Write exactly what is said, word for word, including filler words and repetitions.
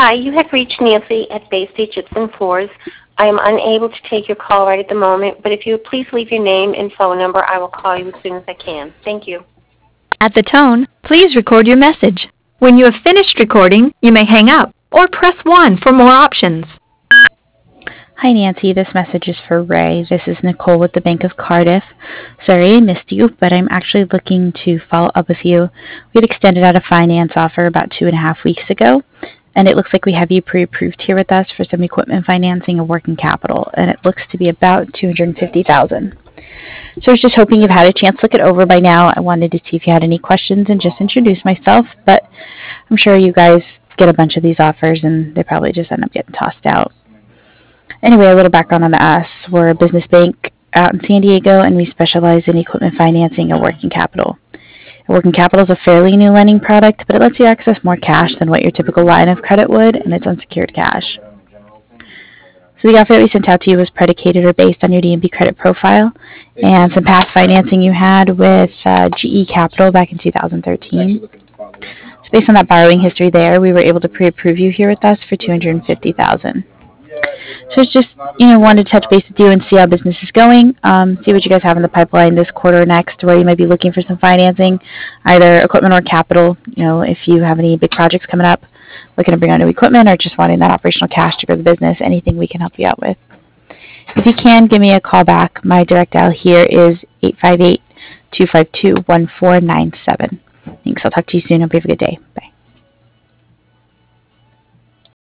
Hi, you have reached Nancy at Bay State Gypsum Floors. I am unable to take your call right at the moment, but if you would please leave your name and phone number, I will call you as soon as I can. Thank you. At the tone, please record your message. When you have finished recording, you may hang up or press one for more options. Hi Nancy, this message is for Ray. This is Nicole with the Bank of Cardiff. Sorry I missed you, but I'm actually looking to follow up with you. We had extended out a finance offer about two and a half weeks ago, and it looks like we have you pre-approved here with us for some equipment financing and working capital, and it looks to be about two hundred fifty thousand dollars. So I was just hoping you've had a chance to look it over by now. I wanted to see if you had any questions and just introduce myself, but I'm sure you guys get a bunch of these offers and they probably just end up getting tossed out. Anyway, a little background on us. We're a business bank out in San Diego, and we specialize in equipment financing and working capital. Working capital is a fairly new lending product, but it lets you access more cash than what your typical line of credit would, and it's unsecured cash. So the offer that we sent out to you was predicated or based on your D and B credit profile and some past financing you had with uh, G E Capital back in two thousand thirteen. So based on that borrowing history there, we were able to pre-approve you here with us for two hundred fifty thousand dollars. So it's just, you know, wanted to touch base with you and see how business is going, um, see what you guys have in the pipeline this quarter or next, where you might be looking for some financing, either equipment or capital. You know, if you have any big projects coming up, looking to bring on new equipment, or just wanting that operational cash to grow the business, anything we can help you out with. If you can, give me a call back. My direct dial here is eight five eight, two five two, one four nine seven. Thanks. I'll talk to you soon. Hope you have a good day. Bye.